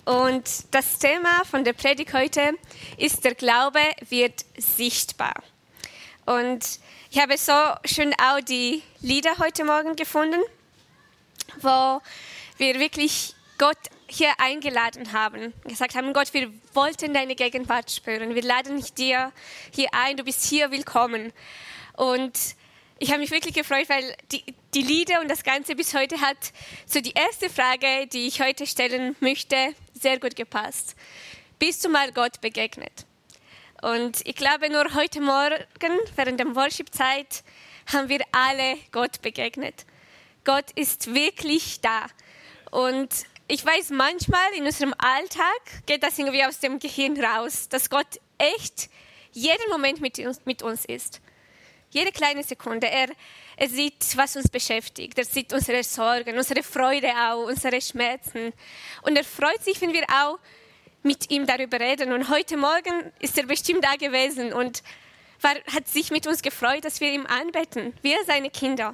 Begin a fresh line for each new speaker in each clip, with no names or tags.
Und das Thema von der Predigt heute ist, der Glaube wird sichtbar. Und ich habe so schön auch die Lieder heute Morgen gefunden, wo wir wirklich Gott hier eingeladen haben. Gesagt haben, Gott, wir wollten deine Gegenwart spüren. Wir laden dich dir hier ein, du bist hier willkommen. Und ich habe mich wirklich gefreut, weil die Lieder und das Ganze bis heute hat so die erste Frage, die ich heute stellen möchte, sehr gut gepasst. Bist du mal Gott begegnet? Und ich glaube, nur heute Morgen, während der Worship-Zeit, haben wir alle Gott begegnet. Gott ist wirklich da. Und ich weiß, manchmal in unserem Alltag geht das irgendwie aus dem Gehirn raus, dass Gott echt jeden Moment mit uns ist. Jede kleine Sekunde. Er sieht, was uns beschäftigt. Er sieht unsere Sorgen, unsere Freude auch, unsere Schmerzen. Und er freut sich, wenn wir auch mit ihm darüber reden. Und heute Morgen ist er bestimmt da gewesen und hat sich mit uns gefreut, dass wir ihn anbeten. Wir, seine Kinder.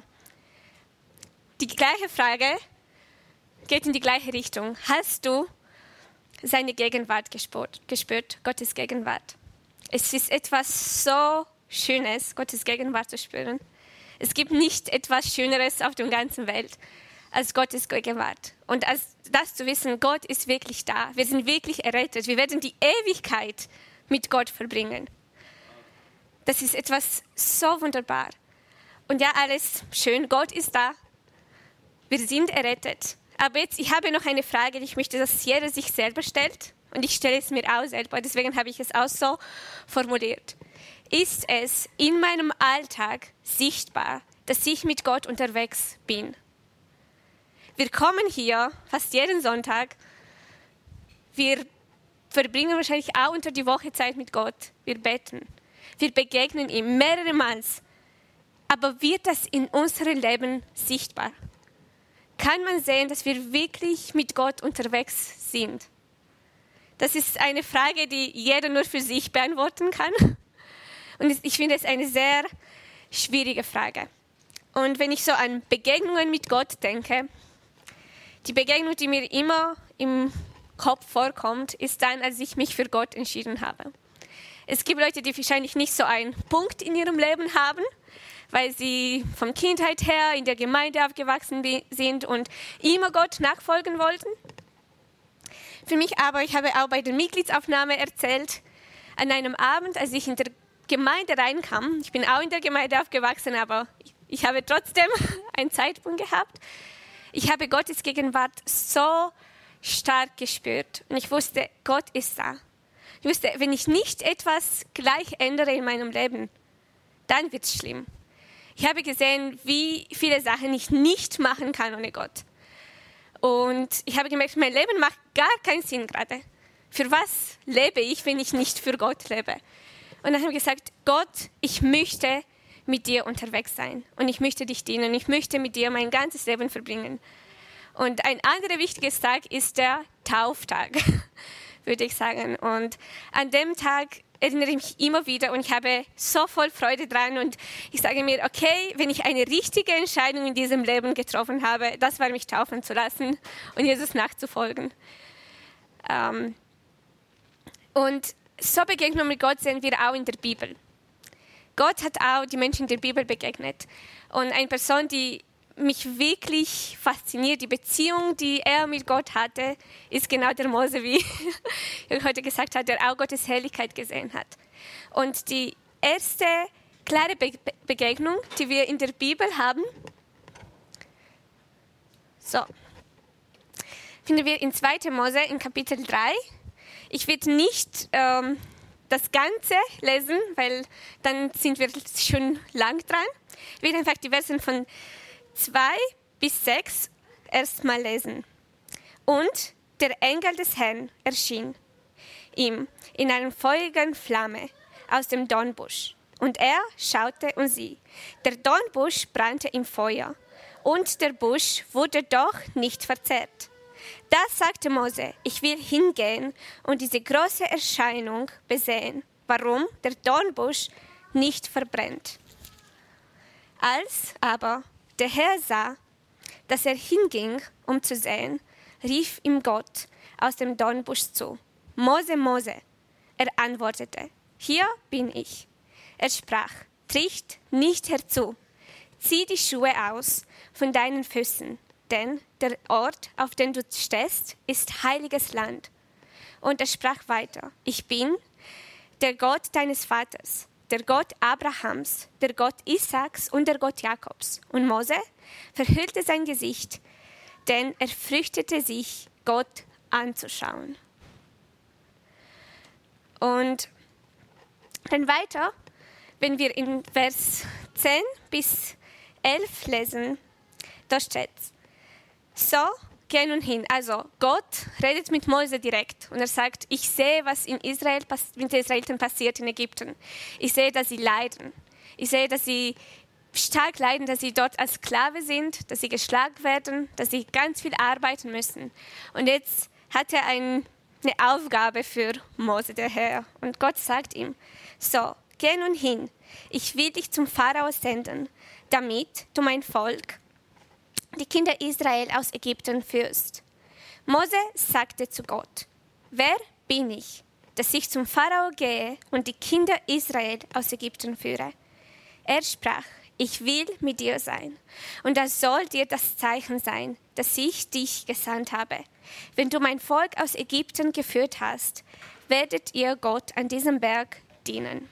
Die gleiche Frage geht in die gleiche Richtung. Hast du seine Gegenwart gespürt? Gottes Gegenwart. Es ist etwas so Schönes, Gottes Gegenwart zu spüren. Es gibt nicht etwas Schöneres auf der ganzen Welt als Gottes Gegenwart. Und als das zu wissen, Gott ist wirklich da. Wir sind wirklich errettet. Wir werden die Ewigkeit mit Gott verbringen. Das ist etwas so wunderbar. Und ja, alles schön. Gott ist da. Wir sind errettet. Aber jetzt, ich habe noch eine Frage, die ich möchte, dass jeder sich selber stellt. Und ich stelle es mir auch selber. Deswegen habe ich es auch so formuliert. Ist es in meinem Alltag sichtbar, dass ich mit Gott unterwegs bin? Wir kommen hier fast jeden Sonntag. Wir verbringen wahrscheinlich auch unter die Woche Zeit mit Gott. Wir beten. Wir begegnen ihm mehrere Mal. Aber wird das in unserem Leben sichtbar? Kann man sehen, dass wir wirklich mit Gott unterwegs sind? Das ist eine Frage, die jeder nur für sich beantworten kann. Und ich finde es eine sehr schwierige Frage. Und wenn ich so an Begegnungen mit Gott denke, die Begegnung, die mir immer im Kopf vorkommt, ist dann, als ich mich für Gott entschieden habe. Es gibt Leute, die wahrscheinlich nicht so einen Punkt in ihrem Leben haben, weil sie von Kindheit her in der Gemeinde aufgewachsen sind und immer Gott nachfolgen wollten. Für mich aber, ich habe auch bei der Mitgliedsaufnahme erzählt, an einem Abend, als ich in der Gemeinde reinkam, ich bin auch in der Gemeinde aufgewachsen, aber ich habe trotzdem einen Zeitpunkt gehabt. Ich habe Gottes Gegenwart so stark gespürt und ich wusste, Gott ist da. Ich wusste, wenn ich nicht etwas gleich ändere in meinem Leben, dann wird es schlimm. Ich habe gesehen, wie viele Sachen ich nicht machen kann ohne Gott. Und ich habe gemerkt, mein Leben macht gar keinen Sinn gerade. Für was lebe ich, wenn ich nicht für Gott lebe? Und dann habe ich gesagt, Gott, ich möchte mit dir unterwegs sein. Und ich möchte dich dienen. Ich möchte mit dir mein ganzes Leben verbringen. Und ein anderer wichtiger Tag ist der Tauftag, würde ich sagen. Und an dem Tag erinnere ich mich immer wieder und ich habe so voll Freude dran. Und ich sage mir, okay, wenn ich eine richtige Entscheidung in diesem Leben getroffen habe, das war, mich taufen zu lassen und Jesus nachzufolgen. Und so Begegnungen mit Gott sehen wir auch in der Bibel. Gott hat auch die Menschen in der Bibel begegnet. Und eine Person, die mich wirklich fasziniert, die Beziehung, die er mit Gott hatte, ist genau der Mose, wie ich heute gesagt habe, der auch Gottes Herrlichkeit gesehen hat. Und die erste klare Begegnung, die wir in der Bibel haben, finden wir in 2. Mose in Kapitel 3. Ich werde nicht das Ganze lesen, weil dann sind wir schon lang dran. Ich werde einfach die Versen von 2 bis 6 erstmal lesen. Und der Engel des Herrn erschien ihm in einer feurigen Flamme aus dem Dornbusch. Und er schaute und sieh, der Dornbusch brannte im Feuer und der Busch wurde doch nicht verzehrt. Da sagte Mose, ich will hingehen und diese große Erscheinung besehen, warum der Dornbusch nicht verbrennt. Als aber der Herr sah, dass er hinging, um zu sehen, rief ihm Gott aus dem Dornbusch zu. Mose, Mose. Er antwortete, hier bin ich. Er sprach, tritt nicht herzu. Zieh die Schuhe aus von deinen Füßen, denn der Ort, auf dem du stehst, ist heiliges Land. Und er sprach weiter, ich bin der Gott deines Vaters, der Gott Abrahams, der Gott Isaaks und der Gott Jakobs. Und Mose verhüllte sein Gesicht, denn er fürchtete sich, Gott anzuschauen. Und dann weiter, wenn wir in Vers 10 bis 11 lesen, da steht, so, geh nun hin. Also Gott redet mit Mose direkt und er sagt, ich sehe, was mit den Israeliten passiert in Ägypten. Ich sehe, dass sie leiden. Ich sehe, dass sie stark leiden, dass sie dort als Sklave sind, dass sie geschlagen werden, dass sie ganz viel arbeiten müssen. Und jetzt hat er eine Aufgabe für Mose, der Herr. Und Gott sagt ihm, so, geh nun hin. Ich will dich zum Pharao senden, damit du mein Volk, die Kinder Israel aus Ägypten führst. Mose sagte zu Gott, wer bin ich, dass ich zum Pharao gehe und die Kinder Israel aus Ägypten führe? Er sprach, ich will mit dir sein, und das soll dir das Zeichen sein, dass ich dich gesandt habe. Wenn du mein Volk aus Ägypten geführt hast, werdet ihr Gott an diesem Berg dienen.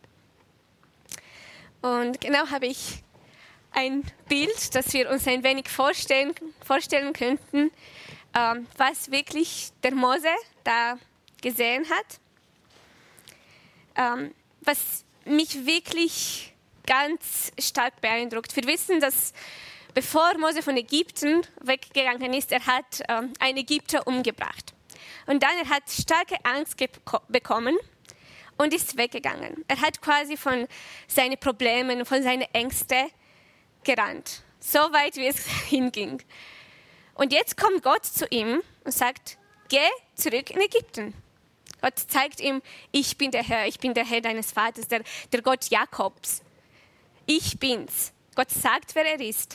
Und genau habe ich ein Bild, das wir uns ein wenig vorstellen könnten, was wirklich der Mose da gesehen hat. Was mich wirklich ganz stark beeindruckt. Wir wissen, dass bevor Mose von Ägypten weggegangen ist, er hat einen Ägypter umgebracht. Und dann er hat starke Angst bekommen und ist weggegangen. Er hat quasi von seinen Problemen, von seinen Ängsten gerannt, so weit wie es hinging. Und jetzt kommt Gott zu ihm und sagt, geh zurück in Ägypten. Gott zeigt ihm, ich bin der Herr deines Vaters, der Gott Jakobs. Ich bin's. Gott sagt, wer er ist.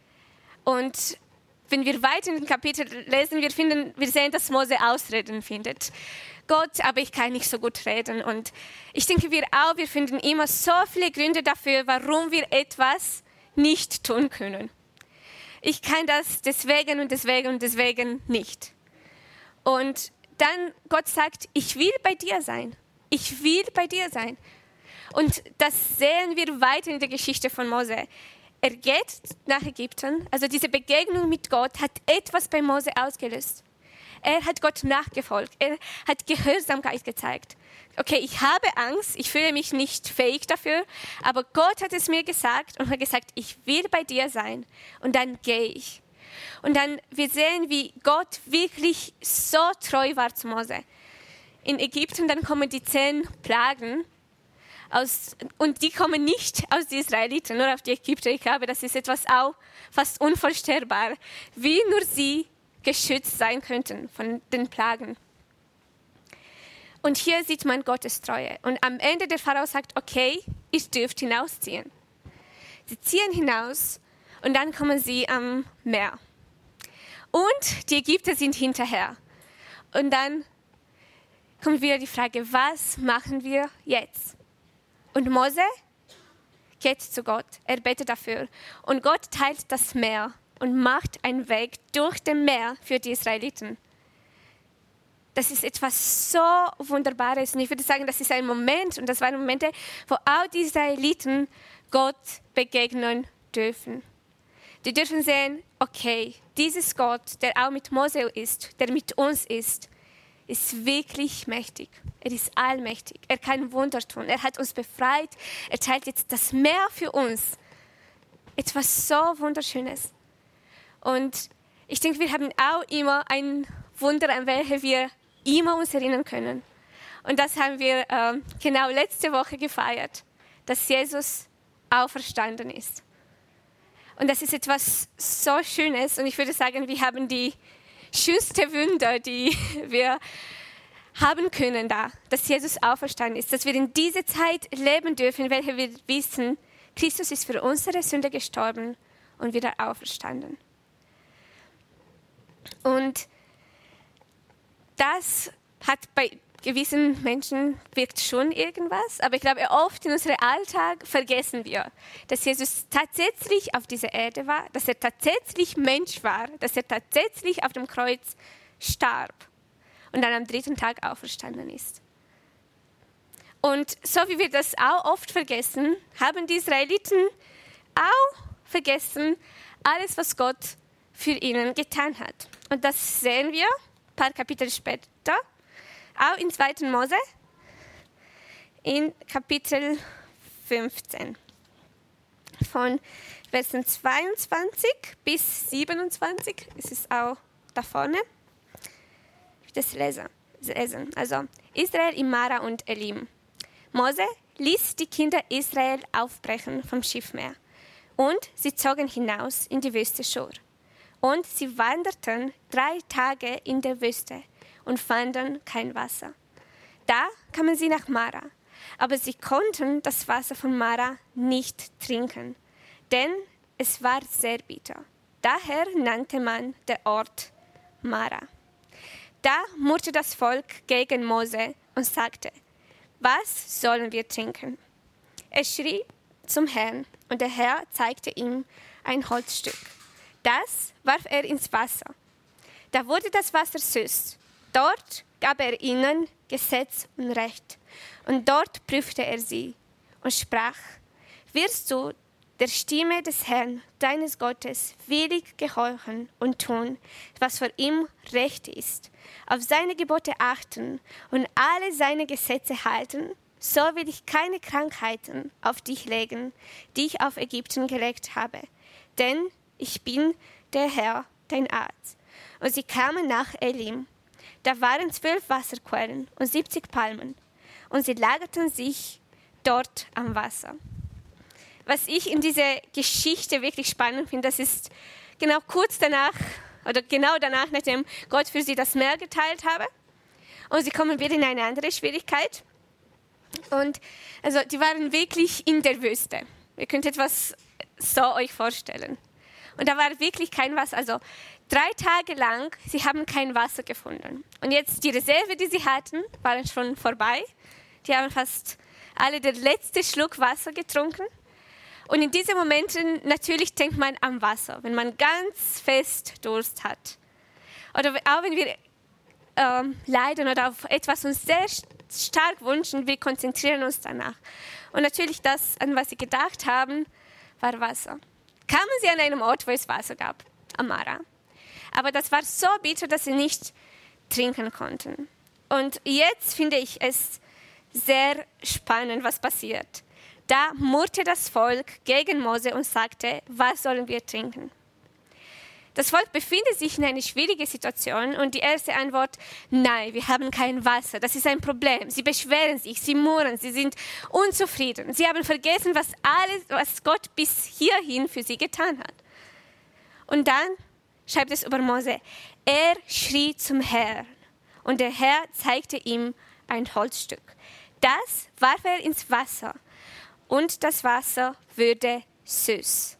Und wenn wir weiter in den Kapitel lesen, wir sehen, dass Mose Ausreden findet. Gott, aber ich kann nicht so gut reden. Und ich denke, wir finden immer so viele Gründe dafür, warum wir etwas nicht tun können. Ich kann das deswegen und deswegen und deswegen nicht. Und dann Gott sagt, ich will bei dir sein. Ich will bei dir sein. Und das sehen wir weiter in der Geschichte von Mose. Er geht nach Ägypten, also diese Begegnung mit Gott hat etwas bei Mose ausgelöst. Er hat Gott nachgefolgt, er hat Gehorsamkeit gezeigt. Okay, ich habe Angst, ich fühle mich nicht fähig dafür, aber Gott hat es mir gesagt und hat gesagt, ich will bei dir sein und dann gehe ich. Und dann wir sehen, wie Gott wirklich so treu war zu Mose. In Ägypten dann kommen die 10 Plagen und die kommen nicht aus den Israeliten, nur auf die Ägypter. Ich glaube, das ist etwas auch fast unvorstellbar, wie nur sie geschützt sein könnten von den Plagen. Und hier sieht man Gottes Treue. Und am Ende der Pharao sagt, okay, ihr dürft hinausziehen. Sie ziehen hinaus und dann kommen sie am Meer. Und die Ägypter sind hinterher. Und dann kommt wieder die Frage, was machen wir jetzt? Und Mose geht zu Gott, er betet dafür. Und Gott teilt das Meer und macht einen Weg durch das Meer für die Israeliten. Das ist etwas so Wunderbares. Und ich würde sagen, das ist ein Moment, und das waren Momente, wo auch die Israeliten Gott begegnen dürfen. Die dürfen sehen, okay, dieses Gott, der auch mit Mose ist, der mit uns ist wirklich mächtig. Er ist allmächtig. Er kann Wunder tun. Er hat uns befreit. Er teilt jetzt das Meer für uns. Etwas so Wunderschönes. Und ich denke, wir haben auch immer ein Wunder, an welches wir immer uns erinnern können. Und das haben wir genau letzte Woche gefeiert, dass Jesus auferstanden ist. Und das ist etwas so Schönes. Und ich würde sagen, wir haben die schönste Wunder, die wir haben können da, dass Jesus auferstanden ist, dass wir in dieser Zeit leben dürfen, in welcher wir wissen, Christus ist für unsere Sünde gestorben und wieder auferstanden. Und das hat bei gewissen Menschen wirkt schon irgendwas, aber ich glaube, oft in unserem Alltag vergessen wir, dass Jesus tatsächlich auf dieser Erde war, dass er tatsächlich Mensch war, dass er tatsächlich auf dem Kreuz starb und dann am 3. Tag auferstanden ist. Und so wie wir das auch oft vergessen, haben die Israeliten auch vergessen, alles, was Gott für ihnen getan hat. Und das sehen wir ein paar Kapitel später, auch in 2. Mose, in Kapitel 15. Von Versen 22 bis 27 ist es auch da vorne. Ich will das lesen. Also Israel in Mara und Elim. Mose ließ die Kinder Israel aufbrechen vom Schiffmeer. Und sie zogen hinaus in die Wüste Schur. Und sie wanderten 3 Tage in der Wüste und fanden kein Wasser. Da kamen sie nach Mara, aber sie konnten das Wasser von Mara nicht trinken, denn es war sehr bitter. Daher nannte man den Ort Mara. Da murrte das Volk gegen Mose und sagte: Was sollen wir trinken? Er schrie zum Herrn, und der Herr zeigte ihm ein Holzstück. Das warf er ins Wasser. Da wurde das Wasser süß. Dort gab er ihnen Gesetz und Recht. Und dort prüfte er sie und sprach: Wirst du der Stimme des Herrn, deines Gottes, willig gehorchen und tun, was vor ihm recht ist, auf seine Gebote achten und alle seine Gesetze halten, so will ich keine Krankheiten auf dich legen, die ich auf Ägypten gelegt habe. Denn ich bin der Herr, dein Arzt. Und sie kamen nach Elim. Da waren 12 Wasserquellen und 70 Palmen. Und sie lagerten sich dort am Wasser. Was ich in dieser Geschichte wirklich spannend finde, das ist genau kurz danach, oder genau danach, nachdem Gott für sie das Meer geteilt habe. Und sie kommen wieder in eine andere Schwierigkeit. Und also die waren wirklich in der Wüste. Ihr könnt etwas so euch vorstellen. Und da war wirklich kein Wasser. Also 3 Tage lang, sie haben kein Wasser gefunden. Und jetzt die Reserve, die sie hatten, waren schon vorbei. Die haben fast alle den letzten Schluck Wasser getrunken. Und in diesen Momenten natürlich denkt man am Wasser, wenn man ganz fest Durst hat. Oder auch wenn wir leiden oder auf etwas uns sehr stark wünschen, wir konzentrieren uns danach. Und natürlich das, an was sie gedacht haben, war Wasser. Kamen sie an einem Ort, wo es Wasser gab, am Mara. Aber das war so bitter, dass sie nicht trinken konnten. Und jetzt finde ich es sehr spannend, was passiert. Da murrte das Volk gegen Mose und sagte: Was sollen wir trinken? Das Volk befindet sich in einer schwierigen Situation und die erste Antwort: Nein, wir haben kein Wasser, das ist ein Problem. Sie beschweren sich, sie murren, sie sind unzufrieden. Sie haben vergessen, was Gott bis hierhin für sie getan hat. Und dann schreibt es über Mose: Er schrie zum Herrn und der Herr zeigte ihm ein Holzstück. Das warf er ins Wasser und das Wasser wurde süß.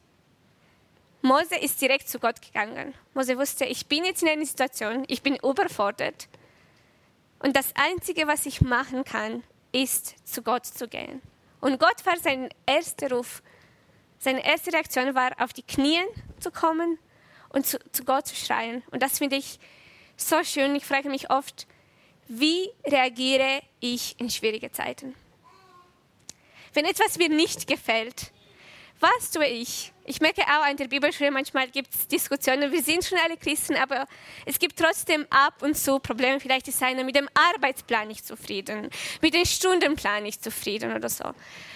Mose ist direkt zu Gott gegangen. Mose wusste, ich bin jetzt in einer Situation, ich bin überfordert. Und das Einzige, was ich machen kann, ist, zu Gott zu gehen. Und Gott war sein erster Ruf. Seine erste Reaktion war, auf die Knie zu kommen und zu Gott zu schreien. Und das finde ich so schön. Ich frage mich oft, wie reagiere ich in schwierigen Zeiten? Wenn etwas mir nicht gefällt, was tue ich? Ich merke auch in der Bibelschule, manchmal gibt es Diskussionen, wir sind schon alle Christen, aber es gibt trotzdem ab und zu Probleme. Vielleicht ist einer mit dem Arbeitsplan nicht zufrieden, mit dem Stundenplan nicht zufrieden oder so.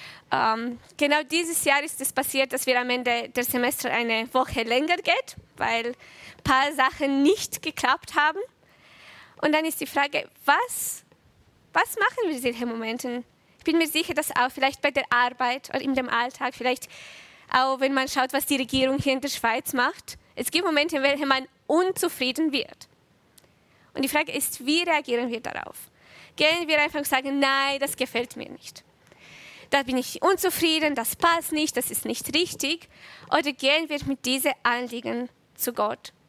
Genau dieses Jahr ist es passiert, dass wir am Ende der Semester eine Woche länger geht, weil ein paar Sachen nicht geklappt haben. Und dann ist die Frage, was machen wir in solchen Momenten? Ich bin mir sicher, dass auch vielleicht bei der Arbeit oder in dem Alltag, vielleicht auch wenn man schaut, was die Regierung hier in der Schweiz macht, es gibt Momente, in welchen man unzufrieden wird. Und die Frage ist, wie reagieren wir darauf? Gehen wir einfach und sagen, nein, das gefällt mir nicht. Da bin ich unzufrieden, das passt nicht, das ist nicht richtig. Oder gehen wir mit diesen Anliegen zu Gott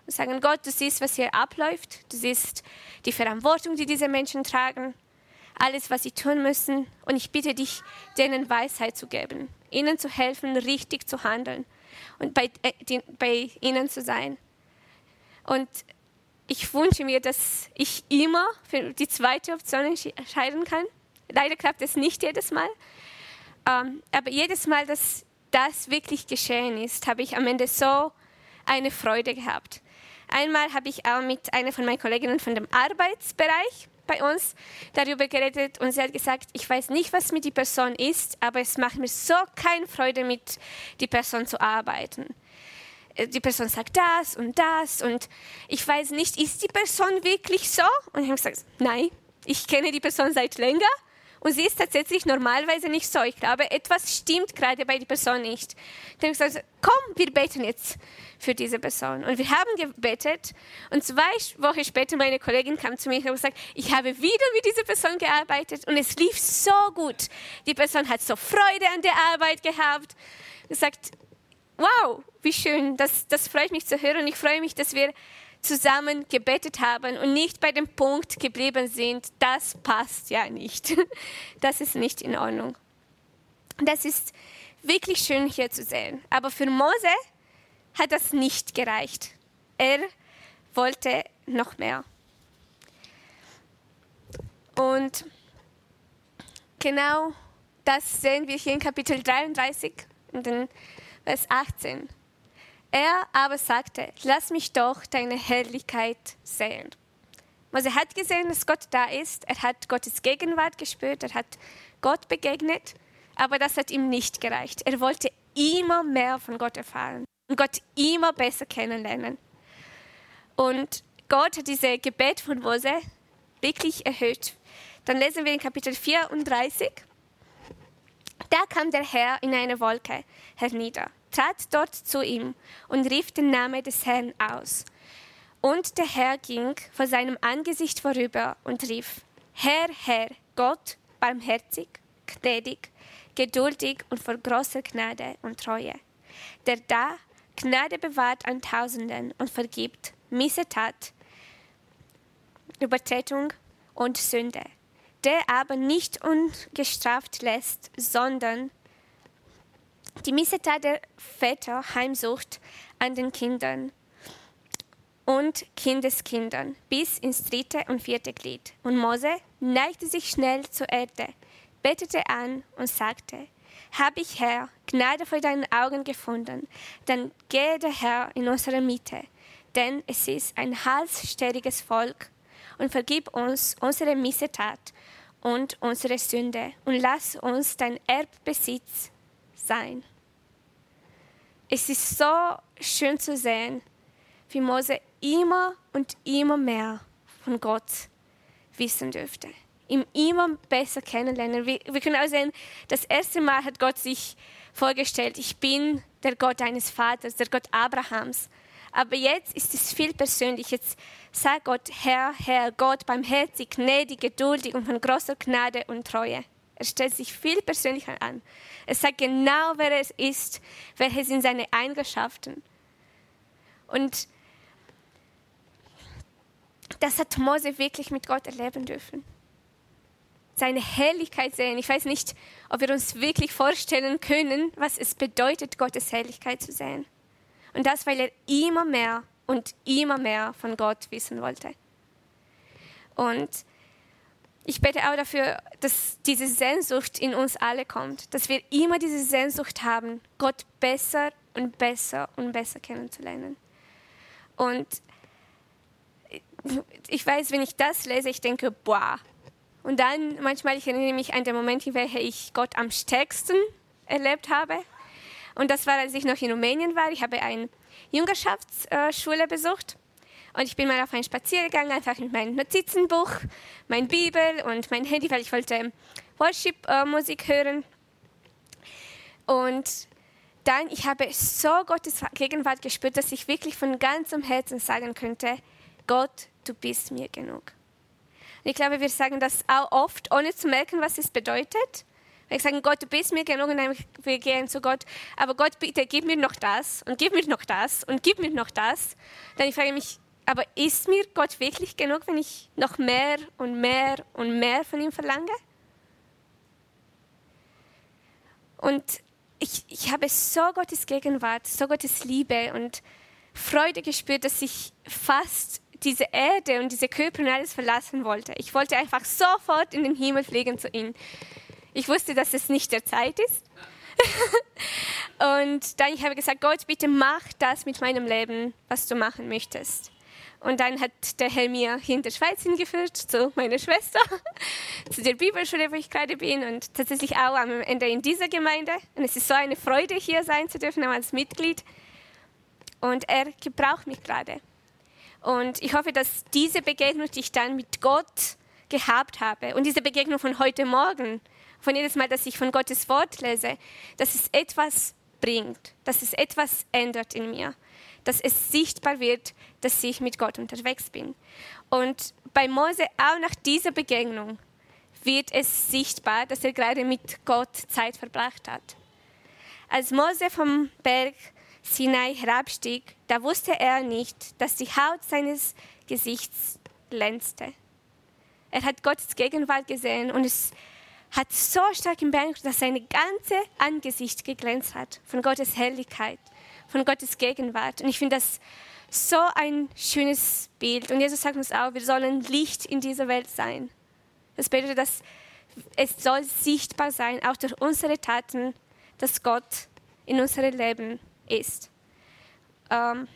und sagen, Gott, du siehst, was hier abläuft. Du siehst die Verantwortung, die diese Menschen tragen. Alles, was sie tun müssen. Und ich bitte dich, denen Weisheit zu geben. Ihnen zu helfen, richtig zu handeln. Und bei ihnen zu sein. Und ich wünsche mir, dass ich immer für die zweite Option entscheiden kann. Leider klappt es nicht jedes Mal. Aber jedes Mal, dass das wirklich geschehen ist, habe ich am Ende so eine Freude gehabt. Einmal habe ich auch mit einer von meinen Kolleginnen von dem Arbeitsbereich bei uns darüber geredet und sie hat gesagt, ich weiß nicht, was mit der Person ist, aber es macht mir so keine Freude, mit der Person zu arbeiten. Die Person sagt das und ich weiß nicht, ist die Person wirklich so? Und ich habe gesagt, nein, ich kenne die Person seit länger und sie ist tatsächlich normalerweise nicht so. Ich glaube, etwas stimmt gerade bei der Person nicht. Dann habe ich gesagt, komm, wir beten jetzt für diese Person. Und wir haben gebetet und 2 Wochen später meine Kollegin kam zu mir und hat gesagt, ich habe wieder mit dieser Person gearbeitet und es lief so gut. Die Person hat so Freude an der Arbeit gehabt. Gesagt, wow, wie schön, das freut mich zu hören. Und ich freue mich, dass wir zusammen gebetet haben und nicht bei dem Punkt geblieben sind, das passt ja nicht. Das ist nicht in Ordnung. Das ist wirklich schön hier zu sehen. Aber für Mose hat das nicht gereicht. Er wollte noch mehr. Und genau das sehen wir hier in Kapitel 33, in den Vers 18. Er aber sagte, lass mich doch deine Herrlichkeit sehen. Mose hat gesehen, dass Gott da ist. Er hat Gottes Gegenwart gespürt. Er hat Gott begegnet. Aber das hat ihm nicht gereicht. Er wollte immer mehr von Gott erfahren und Gott immer besser kennenlernen. Und Gott hat dieses Gebet von Mose wirklich erhöht. Dann lesen wir in Kapitel 34. Da kam der Herr in eine Wolke hernieder, trat dort zu ihm und rief den Namen des Herrn aus. Und der Herr ging vor seinem Angesicht vorüber und rief, Herr, Herr, Gott, barmherzig, gnädig, geduldig und voll großer Gnade und Treue, der da Gnade bewahrt an Tausenden und vergibt Missetat, Übertretung und Sünde, der aber nicht ungestraft lässt, sondern die Missetat der Väter heimsucht an den Kindern und Kindeskindern bis ins 3. und 4. Glied. Und Mose neigte sich schnell zur Erde, betete an und sagte, habe ich, Herr, Gnade vor deinen Augen gefunden, dann gehe der Herr in unsere Mitte, denn es ist ein halssteriges Volk, und vergib uns unsere Missetat und unsere Sünde und lass uns dein Erbbesitz sein. Es ist so schön zu sehen, wie Mose immer und immer mehr von Gott wissen dürfte, ihn immer besser kennenlernen. Wir können auch sehen, das erste Mal hat Gott sich vorgestellt, ich bin der Gott deines Vaters, der Gott Abrahams. Aber jetzt ist es viel persönlich. Jetzt sagt Gott, Herr, Herr, Gott, barmherzig, gnädig, geduldig und von großer Gnade und Treue. Er stellt sich viel persönlicher an. Er sagt genau, wer es ist, welche sind seine Eigenschaften. Und das hat Mose wirklich mit Gott erleben dürfen. Seine Herrlichkeit sehen. Ich weiß nicht, ob wir uns wirklich vorstellen können, was es bedeutet, Gottes Herrlichkeit zu sehen. Und das, weil er immer mehr und immer mehr von Gott wissen wollte. Und ich bete auch dafür, dass diese Sehnsucht in uns alle kommt. Dass wir immer diese Sehnsucht haben, Gott besser und besser und besser kennenzulernen. Und ich weiß, wenn ich das lese, ich denke, boah. Und dann manchmal, ich erinnere mich an den Moment, in welchem ich Gott am stärksten erlebt habe. Und das war, als ich noch in Rumänien war. Ich habe eine Jüngerschaftsschule besucht. Und ich bin mal auf einen Spaziergang, einfach mit meinem Notizenbuch, mein Bibel und mein Handy, weil ich wollte Worship-Musik hören. Und dann, ich habe so Gottes Gegenwart gespürt, dass ich wirklich von ganzem Herzen sagen könnte, Gott, du bist mir genug. Und ich glaube, wir sagen das auch oft, ohne zu merken, was es bedeutet. Wenn ich sage, Gott, du bist mir genug, und dann wir gehen zu Gott, aber Gott, bitte gib mir noch das und gib mir noch das und gib mir noch das, dann frage ich mich, aber ist mir Gott wirklich genug, wenn ich noch mehr und mehr und mehr von ihm verlange? Und ich habe so Gottes Gegenwart, so Gottes Liebe und Freude gespürt, dass ich fast diese Erde und diese Körper und alles verlassen wollte. Ich wollte einfach sofort in den Himmel fliegen zu ihm. Ich wusste, dass es nicht der Zeit ist. Und dann habe ich gesagt, Gott, bitte mach das mit meinem Leben, was du machen möchtest. Und dann hat der Herr mir hier in der Schweiz hingeführt, zu meiner Schwester, zu der Bibelschule, wo ich gerade bin und tatsächlich auch am Ende in dieser Gemeinde. Und es ist so eine Freude, hier sein zu dürfen, auch als Mitglied. Und er gebraucht mich gerade. Und ich hoffe, dass diese Begegnung, die ich dann mit Gott gehabt habe und diese Begegnung von heute Morgen, von jedes Mal, dass ich von Gottes Wort lese, dass es etwas bringt, dass es etwas ändert in mir, dass es sichtbar wird, dass ich mit Gott unterwegs bin. Und bei Mose, auch nach dieser Begegnung, wird es sichtbar, dass er gerade mit Gott Zeit verbracht hat. Als Mose vom Berg Sinai herabstieg, da wusste er nicht, dass die Haut seines Gesichts glänzte. Er hat Gottes Gegenwart gesehen und es hat so stark im beeindruckt, dass sein ganzes Angesicht geglänzt hat von Gottes Herrlichkeit, von Gottes Gegenwart. Und ich finde das so ein schönes Bild. Und Jesus sagt uns auch, wir sollen Licht in dieser Welt sein. Das bedeutet, dass es soll sichtbar sein, auch durch unsere Taten, dass Gott in unserem Leben ist. Aber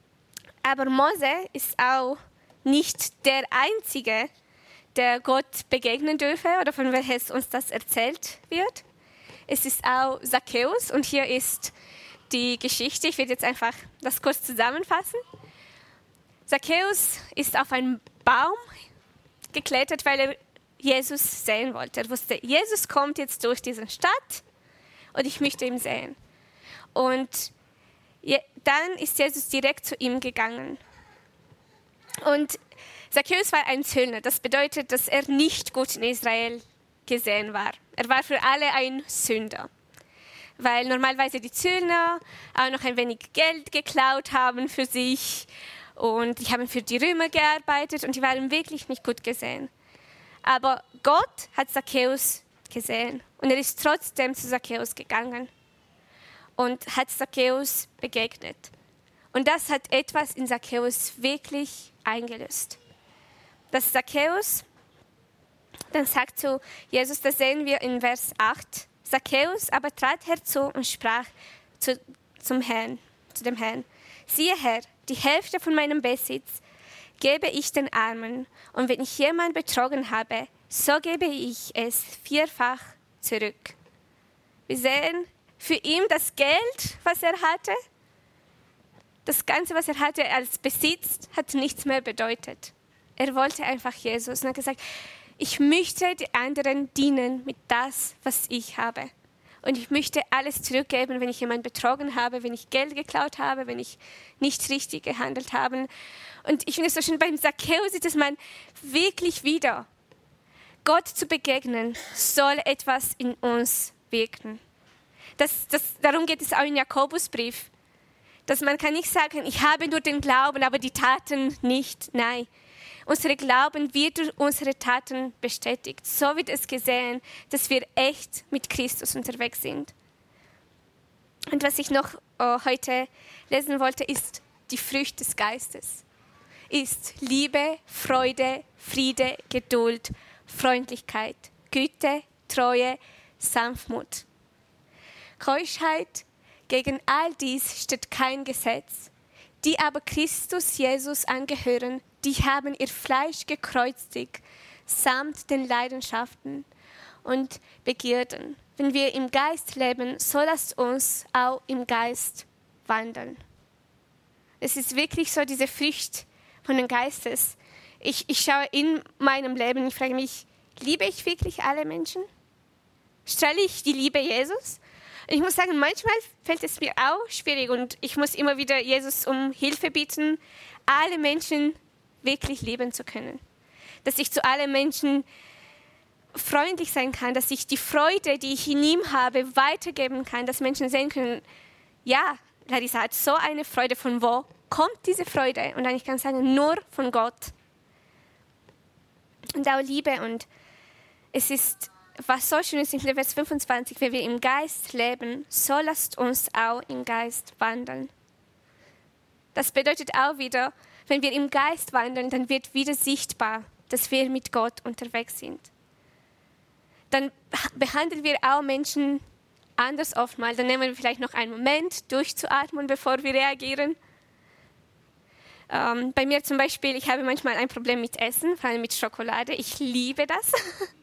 Mose ist auch nicht der Einzige, der Gott begegnen dürfe oder von welches uns das erzählt wird. Es ist auch Zacchaeus und hier ist die Geschichte. Ich werde jetzt einfach das kurz zusammenfassen. Zacchaeus ist auf einen Baum geklettert, weil er Jesus sehen wollte. Er wusste, Jesus kommt jetzt durch diese Stadt und ich möchte ihn sehen. Und dann ist Jesus direkt zu ihm gegangen. Und Zacchaeus war ein Zöllner. Das bedeutet, dass er nicht gut in Israel gesehen war. Er war für alle ein Sünder. Weil normalerweise die Zöllner auch noch ein wenig Geld geklaut haben für sich. Und die haben für die Römer gearbeitet und die waren wirklich nicht gut gesehen. Aber Gott hat Zacchaeus gesehen. Und er ist trotzdem zu Zacchaeus gegangen. Und hat Zacchaeus begegnet. Und das hat etwas in Zacchaeus wirklich eingelöst. Das Zacchaeus, dann sagt zu Jesus, das sehen wir in Vers 8, Zacchaeus aber trat herzu und sprach zu dem Herrn, siehe Herr, die Hälfte von meinem Besitz gebe ich den Armen, und wenn ich jemanden betrogen habe, so gebe ich es 4-fach zurück. Wir sehen für ihn das Geld, was er hatte, das Ganze, was er hatte als Besitz, hat nichts mehr bedeutet. Er wollte einfach Jesus und hat gesagt, ich möchte die anderen dienen mit das, was ich habe. Und ich möchte alles zurückgeben, wenn ich jemanden betrogen habe, wenn ich Geld geklaut habe, wenn ich nicht richtig gehandelt habe. Und ich finde es so schön, beim Zacchaeus sieht es man wirklich wieder. Gott zu begegnen, soll etwas in uns wirken. Darum geht es auch im Jakobusbrief. Dass man kann nicht sagen, ich habe nur den Glauben, aber die Taten nicht. Nein, unser Glauben wird durch unsere Taten bestätigt. So wird es gesehen, dass wir echt mit Christus unterwegs sind. Und was ich noch heute lesen wollte, ist die Frucht des Geistes. Ist Liebe, Freude, Friede, Geduld, Freundlichkeit, Güte, Treue, Sanftmut. Keuschheit, gegen all dies steht kein Gesetz. Die aber Christus Jesus angehören, die haben ihr Fleisch gekreuzigt, samt den Leidenschaften und Begierden. Wenn wir im Geist leben, so lasst uns auch im Geist wandeln. Es ist wirklich so diese Frucht von dem Geistes. Ich schaue in meinem Leben, ich frage mich, liebe ich wirklich alle Menschen? Strahle ich die Liebe Jesus? Ich muss sagen, manchmal fällt es mir auch schwierig und ich muss immer wieder Jesus um Hilfe bitten, alle Menschen wirklich lieben zu können. Dass ich zu allen Menschen freundlich sein kann, dass ich die Freude, die ich in ihm habe, weitergeben kann, dass Menschen sehen können, ja, Larissa hat so eine Freude, von wo kommt diese Freude? Und dann ich kann sagen, nur von Gott. Und auch Liebe. Und es ist, was so schön ist in Vers 25, wenn wir im Geist leben, so lasst uns auch im Geist wandeln. Das bedeutet auch wieder, wenn wir im Geist wandeln, dann wird wieder sichtbar, dass wir mit Gott unterwegs sind. Dann behandeln wir auch Menschen anders oftmals. Dann nehmen wir vielleicht noch einen Moment, durchzuatmen, bevor wir reagieren. Bei mir zum Beispiel, ich habe manchmal ein Problem mit Essen, vor allem mit Schokolade. Ich liebe das.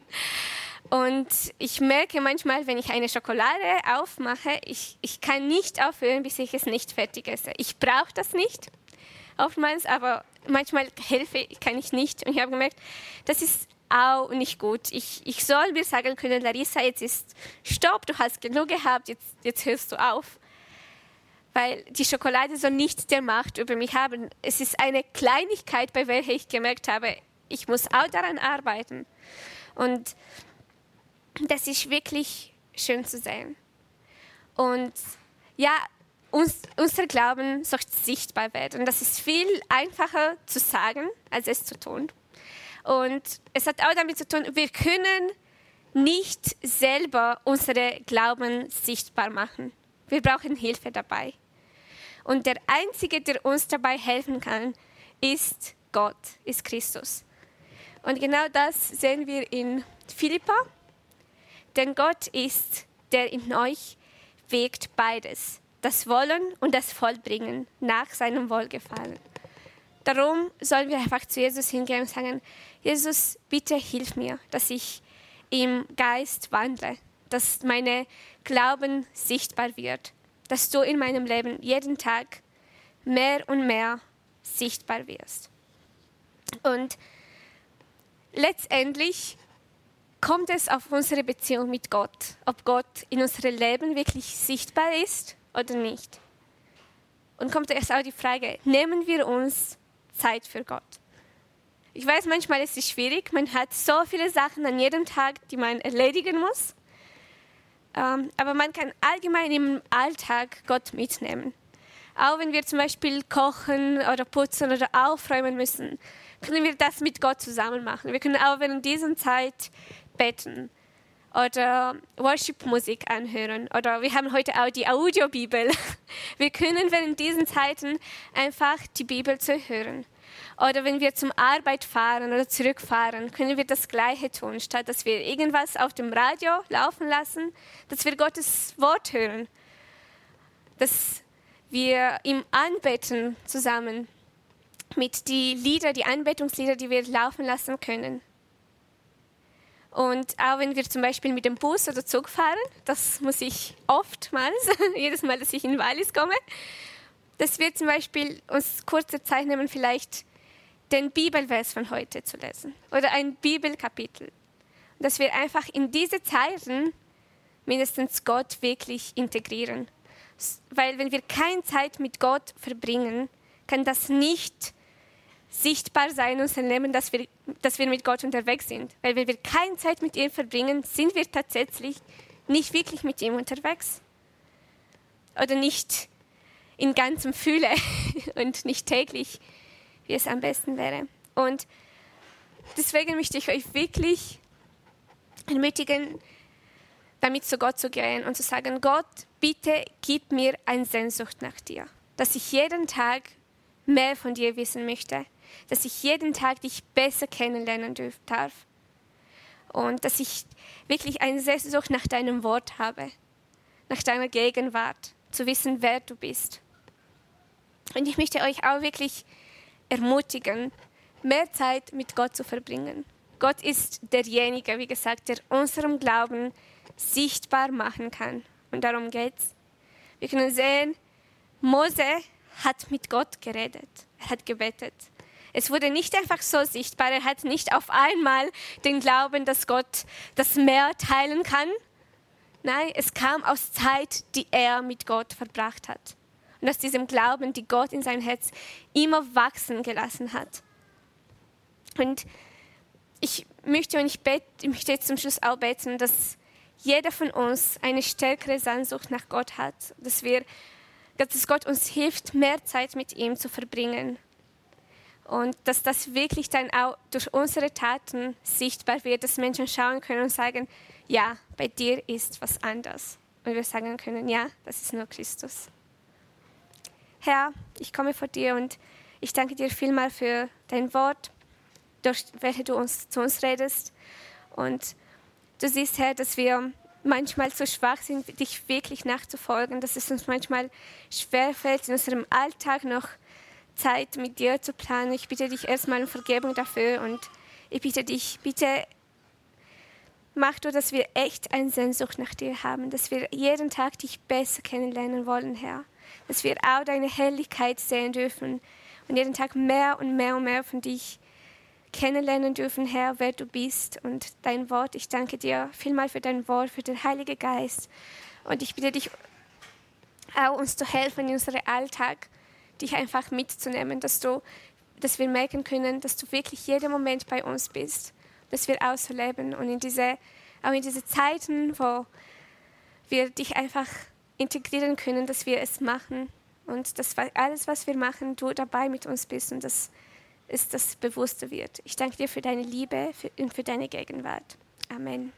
Und ich merke manchmal, wenn ich eine Schokolade aufmache, ich kann nicht aufhören, bis ich es nicht fertig esse. Ich brauche das nicht, oftmals, aber manchmal kann ich nicht. Und ich habe gemerkt, das ist auch nicht gut. Ich soll mir sagen können, Larissa, jetzt ist Stopp, du hast genug gehabt, jetzt hörst du auf. Weil die Schokolade soll nicht der Macht über mich haben. Es ist eine Kleinigkeit, bei welcher ich gemerkt habe, ich muss auch daran arbeiten. Und das ist wirklich schön zu sehen. Und ja, unser Glauben soll sichtbar werden. Und das ist viel einfacher zu sagen, als es zu tun. Und es hat auch damit zu tun, wir können nicht selber unsere Glauben sichtbar machen. Wir brauchen Hilfe dabei. Und der Einzige, der uns dabei helfen kann, ist Gott, ist Christus. Und genau das sehen wir in Philippa. Denn Gott ist, der in euch wirkt beides, das Wollen und das Vollbringen nach seinem Wohlgefallen. Darum sollen wir einfach zu Jesus hingehen und sagen, Jesus, bitte hilf mir, dass ich im Geist wandle, dass meine Glauben sichtbar wird, dass du in meinem Leben jeden Tag mehr und mehr sichtbar wirst. Und letztendlich kommt es auf unsere Beziehung mit Gott, ob Gott in unserem Leben wirklich sichtbar ist oder nicht. Und kommt erst auch die Frage, nehmen wir uns Zeit für Gott? Ich weiß, manchmal ist es schwierig, man hat so viele Sachen an jedem Tag, die man erledigen muss, aber man kann allgemein im Alltag Gott mitnehmen. Auch wenn wir zum Beispiel kochen oder putzen oder aufräumen müssen, können wir das mit Gott zusammen machen. Wir können auch während dieser Zeit beten oder Worship-Musik anhören. Oder wir haben heute auch die Audiobibel. Wir können während diesen Zeiten einfach die Bibel zuhören. Oder wenn wir zum Arbeit fahren oder zurückfahren, können wir das Gleiche tun, statt dass wir irgendwas auf dem Radio laufen lassen, dass wir Gottes Wort hören. Dass wir ihm anbeten zusammen mit die Lieder, die Anbetungslieder, die wir laufen lassen können. Und auch wenn wir zum Beispiel mit dem Bus oder Zug fahren, das muss ich oftmals, jedes Mal, dass ich in Wallis komme, dass wir zum Beispiel uns kurze Zeit nehmen, vielleicht den Bibelvers von heute zu lesen oder ein Bibelkapitel. Und dass wir einfach in diese Zeiten mindestens Gott wirklich integrieren. Weil wenn wir keine Zeit mit Gott verbringen, kann das nicht sichtbar sein in unserem Leben, dass wir mit Gott unterwegs sind. Weil wenn wir keine Zeit mit ihm verbringen, sind wir tatsächlich nicht wirklich mit ihm unterwegs. Oder nicht in ganzem Fülle und nicht täglich, wie es am besten wäre. Und deswegen möchte ich euch wirklich ermutigen, damit zu Gott zu gehen und zu sagen, Gott, bitte gib mir eine Sehnsucht nach dir, dass ich jeden Tag mehr von dir wissen möchte, dass ich jeden Tag dich besser kennenlernen darf und dass ich wirklich eine Sehnsucht nach deinem Wort habe, nach deiner Gegenwart, zu wissen, wer du bist. Und ich möchte euch auch wirklich ermutigen, mehr Zeit mit Gott zu verbringen. Gott ist derjenige, wie gesagt, der unserem Glauben sichtbar machen kann. Und darum geht's. Wir können sehen, Mose hat mit Gott geredet. Er hat gebetet. Es wurde nicht einfach so sichtbar. Er hat nicht auf einmal den Glauben, dass Gott das Meer teilen kann. Nein, es kam aus Zeit, die er mit Gott verbracht hat. Und aus diesem Glauben, die Gott in sein Herz immer wachsen gelassen hat. Und ich möchte jetzt zum Schluss auch beten, dass jeder von uns eine stärkere Sehnsucht nach Gott hat, dass Gott uns hilft, mehr Zeit mit ihm zu verbringen. Und dass das wirklich dann auch durch unsere Taten sichtbar wird, dass Menschen schauen können und sagen, ja, bei dir ist was anders. Und wir sagen können, ja, das ist nur Christus. Herr, ich komme vor dir und ich danke dir vielmal für dein Wort, durch welches du zu uns redest. Und du siehst, Herr, dass wir manchmal so schwach sind, dich wirklich nachzufolgen, dass es uns manchmal schwerfällt, in unserem Alltag noch Zeit mit dir zu planen. Ich bitte dich erstmal um Vergebung dafür und ich bitte dich, bitte mach du, dass wir echt eine Sehnsucht nach dir haben, dass wir jeden Tag dich besser kennenlernen wollen, Herr. Dass wir auch deine Herrlichkeit sehen dürfen und jeden Tag mehr und mehr und mehr von dich kennenlernen dürfen, Herr, wer du bist und dein Wort. Ich danke dir vielmal für dein Wort, für den Heiligen Geist. Und ich bitte dich auch, uns zu helfen in unserem Alltag, dich einfach mitzunehmen, dass wir merken können, dass du wirklich jeden Moment bei uns bist, dass wir ausleben und auch in diese Zeiten, wo wir dich einfach integrieren können, dass wir es machen und dass alles, was wir machen, du dabei mit uns bist und dass es das bewusster wird. Ich danke dir für deine Liebe und für deine Gegenwart. Amen.